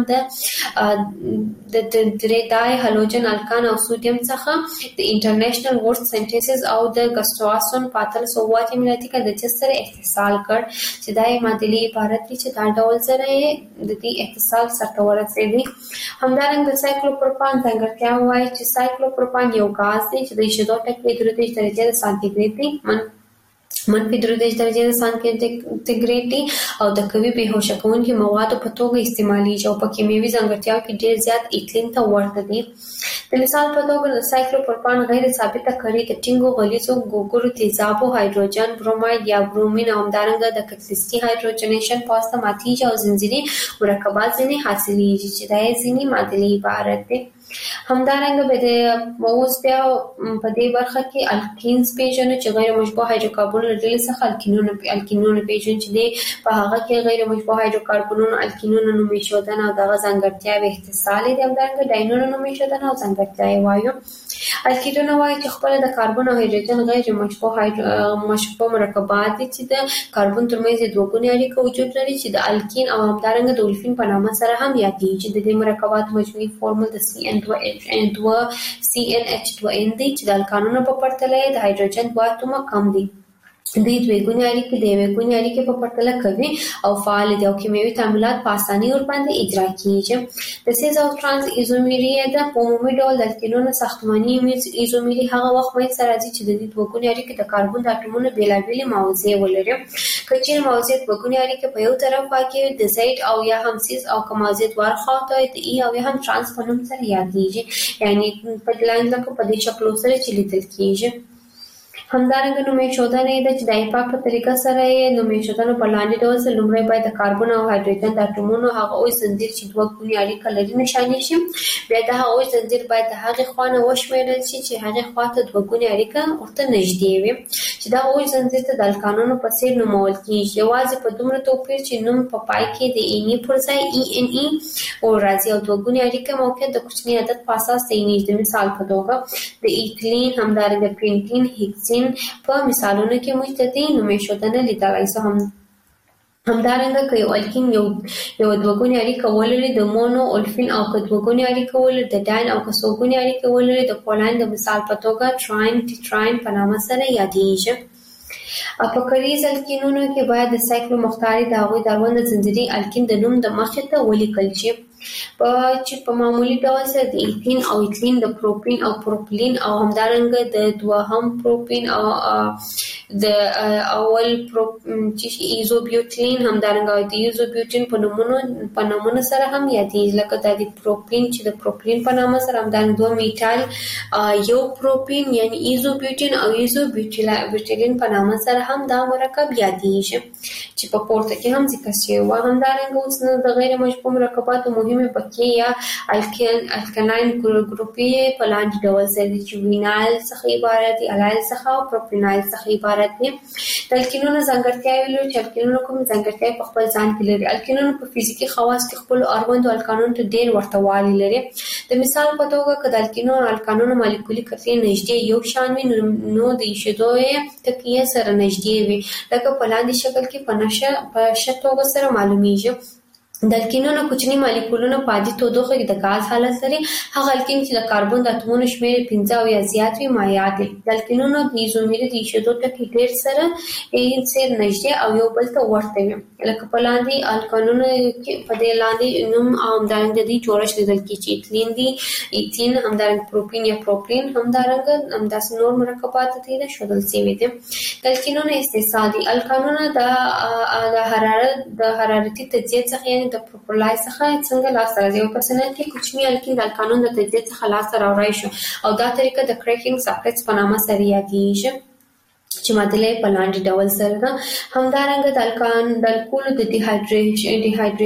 د د درې هالوجن الکان او سودیم څخه د انټرنیشنل ورډ سنټیسز او د ګسټواسون په اتلس سوه اووه اتیا میلادي کال د چس سره اتصال کړ چې دا یې معادلې عبارت دي چې دا ډول سره یې د دې اتصال سره ورسېږي. همدارنګه د سایکلوپروپان ځانګړتیا وایي چې سایکلوپروپان یو غاز دی چې د شیدو ټکي درې دېرش درجې د سانتیګریډ دی منفي درې دېرش درجې د سانتیګریډ دی او د قوي بېهوشه کوونکي موادو په توګه استعمالیږي او په کیمیاوي ځانګړتیاو کې ډېر زیات ایتلین ته ورته دي. د مثال په توګه د سایکلوپروپان غیر ثابته کړي د ټینګو غلیظو ګوګړو تیزابو هایدروجن بروماید یا برومین او همدارنګه د کتلیستي هایدروجنیشن په واسطه ماتیږي او زنجیري مرکبات ځینې حاصلیږي چې دا یې ځینې معادلې عبارت دي. همدارنګه به د اوس بیا په دې برخه کې الکینز پیژنو چې غیر مشبوع هایدروکاربنونو ډلې څخه الکینونه الکینونه پیژنو چې دی په هغه کې غیر مشبوع هایدروکاربنونو الکینونه نوم ایښودنه او دغه ځانګړتیاوې اختصال دي. همدارنګه ډاینونه نوم ایښودنه او ځانګړتیاوې وایو. الکینونه وایي چې خپل د کاربن او هایدروجن غیر مشبوع مشبوع مرکبات دي چې د کاربن ترمنځ دوه ګونې اړیکه وجود لري چې د الکین او همدارنګه د اولفین په نامه سره هم یادېږي. د دې مرکباتو مجموعي فورمول د سی ان دوه سی ان ایچ دوه ان دی چې د الکانونو په پرتله د هایدروجن دوه اتومه کم دي. د دوی ګونې اړیکې د یوې ګونې اړیکې په پرتله کوي او فعال دي او کیمیاوي تعاملات په اسانۍ ورباندې اجرا کیږي. د سیز او ترانس ایزومری د په عمومي ډول د الکینونو ساختماني ایزومری هغه وخت مې سره راځي چې د دې دوه ګونې اړیکې د کاربن د اټومونو بیلابېلې موضوع ولري. کچې موضوع په ګونې اړیکې په یو طرف واقع د زید او یا هم سیز او کومازید ورخواته د ای او یا هم ترانس په نوم سره یادېږي، یعنی په لاندې لکه په دې شکل سره چې لیدل کیږي. همدارنګه نومې شودنه ده چې د ایپاک په طریقه سره یې نومې شودنه په لاندې ډول سره لومړی باید د کاربن او هایدروجن د اټومونو هغه اوس زنجیر چې دوه ګونې اړیکه لري نشانه شي، بیا د هغه اوس زنجیر باید د هغه خوانه وشمیرل شي چې هغه خواته دوه ګونې اړیکه ورته نږدې وي چې دا اوس زنجیر ته د الکانونو په څیر نومول کیږي. یوازې په دومره توپیر چې نوم په پای کې د ای پر ځای ای ان ای او راځي او دوه ګونې اړیکه موقعیت د کوچني عدد په اساس تعینېږي. د مثال په توګه د ایتلین همدارنګه پینټین هیکسین په مثالونو کې موږ د دې نومې شودنه لیدلای شو. هم همدارنګه که یو الکین یو یو دوګونی اړیکه ولري د مونو اولفین او که دوګونی اړیکه ولري د ډاین او که څوګونی اړیکه ولري د پولین د مثال په توګه تراین ټیټراین په نامه سره یادېږي. په کلیز الکینونو کې باید د سایکلو مختاري د هغوی د اړوند زنجیري الکین د نوم د مخې ته ولیکل شي په چې په معمولی ډول سره د ایتین او ایتلین د پروپین او پروپلین او همدارنګه د دوهم پروپین او د اول پرو چې ایزوبیوټین همدارنګه د ایزوبیوټین په نومونو په نومونو سره هم یادېږي، لکه د پروپین چې د پروپلین په نامه سره همدارنګه دوه میټال یو پروپین یعنی ایزوبیوټین او ایزوبیوټیلین په نامه سره هم دا مرکب یادېږي چې په پورته کې هم ذکر شوی و. همدارنګه اوس د غیر مشبوع مرکباتو مهمه بقیه یا الکین الکلاین ګروپي په لاندې ډول سره چې وینایل څخه عبارت دي، الایل څخه او پروپینایل څخه عبارت دي. د الکینونو ځانګړتیاوې لري چې الکینونو کوم ځانګړتیاوې په خپل ځان کې لري. الکینونو په فزیکي خواص کې خپل اړوندو الکانونو ته ډېر ورته والی لري. د مثال په توګه که د الکینونو الکانونو مالیکولي کتلې نږدې یو شان وي نو د ایشېدو تکیه سره نږدې وي، لکه په لاندې شکل کې په نشه په ښه توګه سره معلومیږي. د الکینونو کوچني مالیکولونه په عادي تودوخه کې د غاز حالت لري. هغه الکین چې د کاربن د اتومونو شمېر پنځه او یا زیات وي مایع دي. د الکینونو د ایزومري د ایشېدو ټکي ډېر سره یې سره نږدې او یو بل ته ورته وي، لکه په لاندې الکانونو کې په دې لاندې نوم او همدارنګه د دې جوړښت لیدل کېږي چې ایتلین دي، ایتین همدارنګه پروپین یا پروپلین همدارنګه همداسې نور مرکبات دي د ښودل شوي دي. د الکینونو استحصال دي. الکانونه د حرارت د حرارتي تجزیه څخه یعنې د پروپلای څخه څنګه لاسته راځي. یو پرسنل کې کوچني الکین د الکانون د تجزیه څخه لاسته راوړی شو او دا طریقه د کریکینګ ساکټس په نامه سره یادېږي چې معادله په لاندې ډول سره ده. همدارنګه د الکان د الکولو د ډیهایډریټ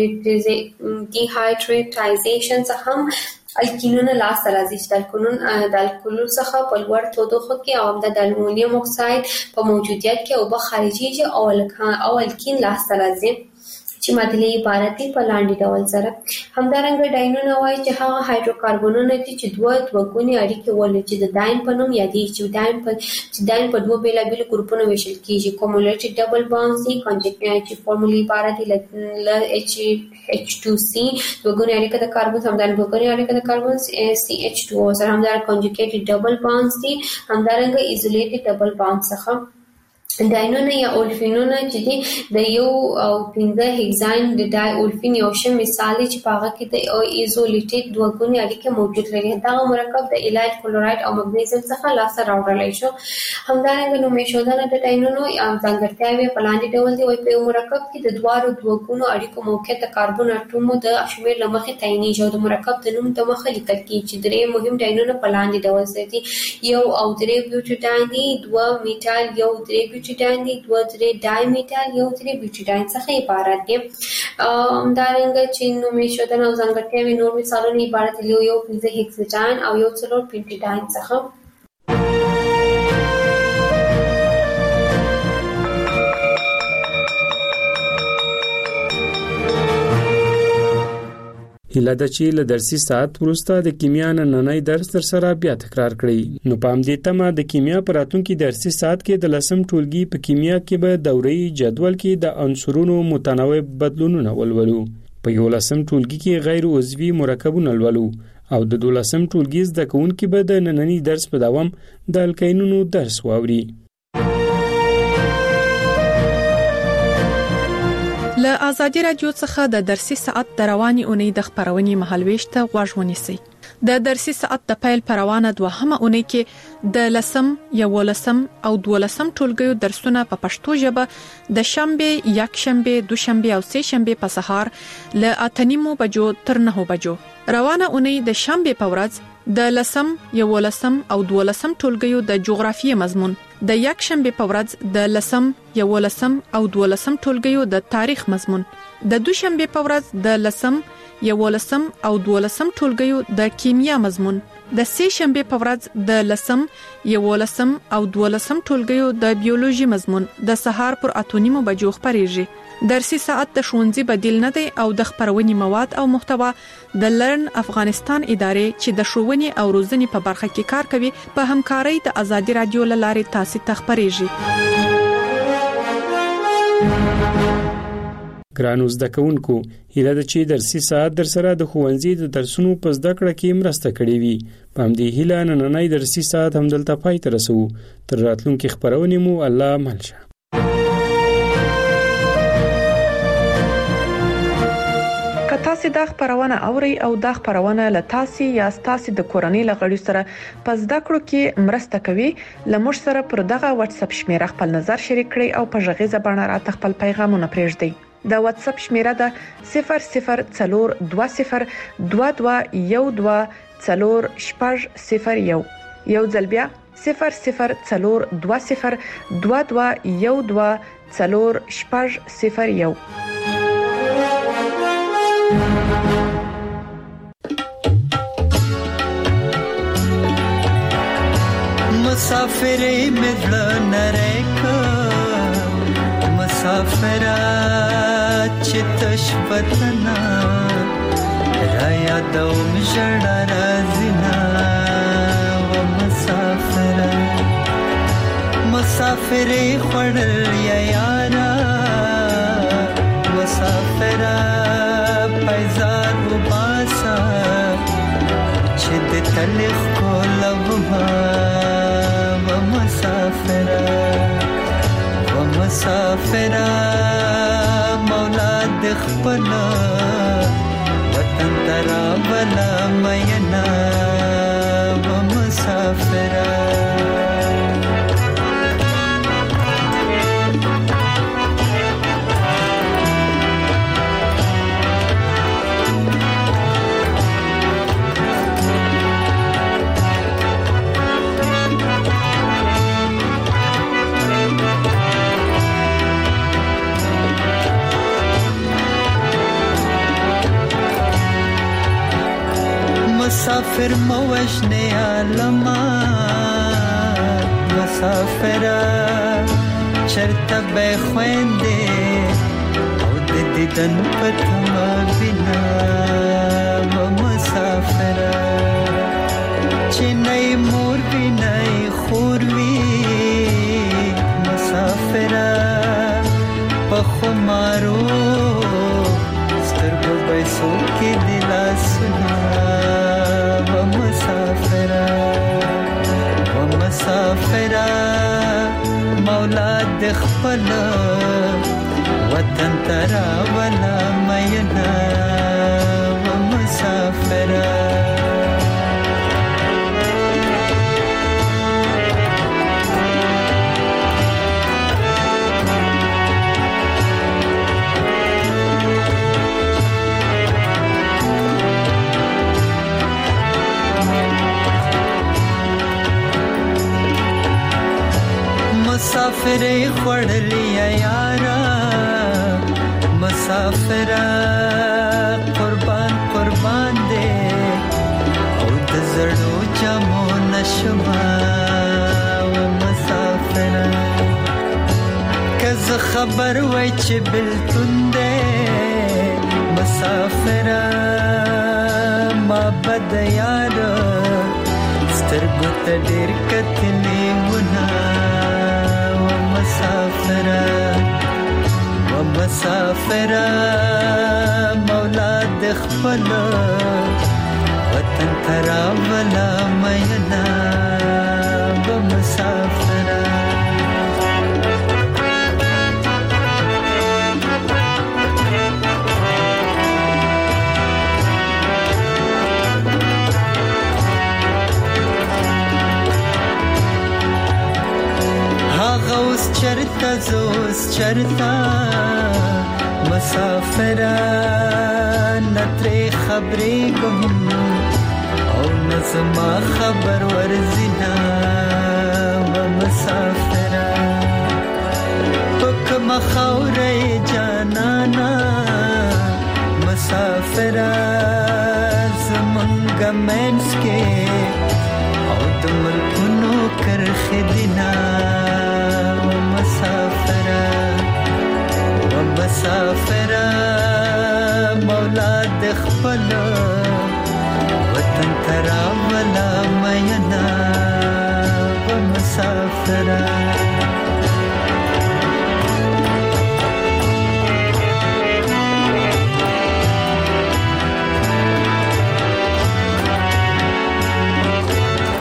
ډیهایډریټایزیشن څخه هم الکینونه لاسته راځي چې د الکولون د الکولو څخه په لوړ تودوخه کې او د المونیم اکساید په موجودیت کې اوبه خارجيږي او او الکین لاسته راځي چې معادله عبارت دي په لاندې ډول سره. همدارنګه ډاینونه وایي چې هغه هایدروکاربنونه دي چې دوه دوګونې اړیکې ولري چې د داین په نوم یادېږي چې داین په چې داین په دوه بیلابیلو ګروپونو ویشل کېږي. کومولټیو ډبل بانډز دي کنجکټیو چې فارمولي عبارت دي ل اچ اچ ټو سی دوګونې اړیکه د کاربن همدارنګه دوګونې اړیکه د کاربن سی اچ ټو او سره همدارنګه کنجکټیو ډبل بانډز دي همدارنګه ایزولیټډ ډبل بانډ څخه. ډاینونه یا اولفینونه چې دي د یو او پنځه هیګزاین د ډای اولفین یو شی مثال دی چې په هغه کې د ایزولیټډ دوه ګونې اړیکې موجود لري. دا مرکب د الایل کلورایډ او مګنیزیم څخه لاسته راوړل شو. همدارنګه نومې شودنه د ډاینونو یا ځانګړتیاوې په لاندې ډول دي. وایي په یو مرکب کې د دوارو دوه ګونو اړیکو موقعیت د کاربن اټومو د شمېر له مخې تعینېږي او د مرکب د نوم د مخه لیکل کېږي چې درې مهم ډاینونه په لاندې ډول سره دي. یو او درې بیوټیډاین دي، دوه میټال یو درې بیوټیډاین دي، دوه درې ډای میټال یو درې بیوټیډاین څخه عبارت دي. همدارنګه چې نومې شودنه او ځانګړتیاوې نور مثالونه عبارت دي یو یو پنځه هیکساډاین او یو څلور پینټیډاین څخه. هیله ده چې له درسي ساعت وروسته د کیمیا نننۍ درس تر سره بیا تکرار کړئ. نو په همدې تمه د کیمیا په راتلونکي درسي ساعت کې د لسم ټولګي په کیمیا کې به دوري جدول کې د عنصرونو متنوع بدلونونه ولولو. په یولسم ټولګي کې غیر عضوي مرکبونه ولولو او د دولسم ټولګي زده کوونکي به د نننۍ درس په دوام د الکینونو درس واوري. له ازادي رادیو څخه د درسي ساعت د رواني اونۍ د خبرونې مهالويش ته غوږ ونیسئ. د درسي ساعت د پیل پروانه دوهمه اونۍ کې د لسم، یولسم او دولسم ټولګیو درسونه په پښتو ژبه د شنبه، یک شنبه، دوشنبه او سه شنبه په سهار له اتنیمو بجو تر نهو بجو. روانه اونۍ د شنبه په ورځ د لسم، یولسم او دولسم ټولګیو د جغرافیې مضمون، د یک شنبه په ورځ د لسم، یولسم او دولسم ټولګیو د تاریخ مضمون، د دوشنبه په ورځ د لسم، یولسم او دولسم ټولګیو د کیمیا مضمون، د سه شنبه په ورځ د لسم، یولسم او دولسم ټولګیو د بیولوژي مضمون د سهار پر اتونیمو بجو خبريږي. درسي ساعت د ښوونځي بدیل نه دی او د خبرونې مواد او محتوا د لرن افغانستان ادارې چې د ښوونې او روزنې په برخه کې کار کوي په همکارۍ د ازادي رادیو لارې تاسو ته خبريږي. ګرانو زده کوونکو، هیله ده چې درسي ساعت در سره د ښوونځي د درسونو په زده کړه کې مرسته کړې وي. په همدې هیله نننۍ درسي ساعت هم دلته پای ته رسو. تر راتلونکي خبرونې مو الله ملشه. تاسو دا خبرونه اوري او دا خبرونه له تاسو یا تاسو د کورنۍ لغړی سره پس دا کړو کې مرسته کوي. لمر سره پر دغه واتس اپ شمیره خپل نظر شریک کړئ او په ژغه زبانه راته خپل پیغامونه پرېږدئ. دا واتس اپ شمیره ده صفر صفر څلور دوه صفر دوه دوه یو دوه څلور شپږ صفر یو. یو ځل بیا صفر صفر څلور دوه صفر دوه دوه یو دوه څلور شپږ صفر یو. مسافر مدل نریکا مسافر چتش وطنا رایا دوم جڑا رازنا و مسافر مسافر خړل یا یارا مسافر پیزار و باسا چد تلخ کو لبها و مسافر و مسافر مولا دخپنا وطن ترا ولا مینا و مسافر مسافر موجنه عالما مسافر چرته به خوينده او د دیدن پتما بنا و مسافر چنای مور بنای خوروي مسافر په مارو سترګو بیسو کې دلا سنا مسافر و مسافر مولا دخپل وطن ترا ولا مینا و مسافر مسافر خړلې یارا مسافر قربان قربان دې او د زړو جامو نشما و مسافر کز خبر وای چې بلتون دې مسافر ما بد یار سترګو ته ډېر کتلې ونه مسافر و مسافر مولا دخپل وطن ترا ولا مینا و مسافر غوس چرتا زوس چرتا مسافران نتري خبري گم او نزما خبر ورزنا و مسافران حکم خوري جانانا مسافران زمنگ منس کے او دمل کنو کرخ دینا و مسافران و مسافران مولا دخپل وطن ترا ولا مینا و مسافران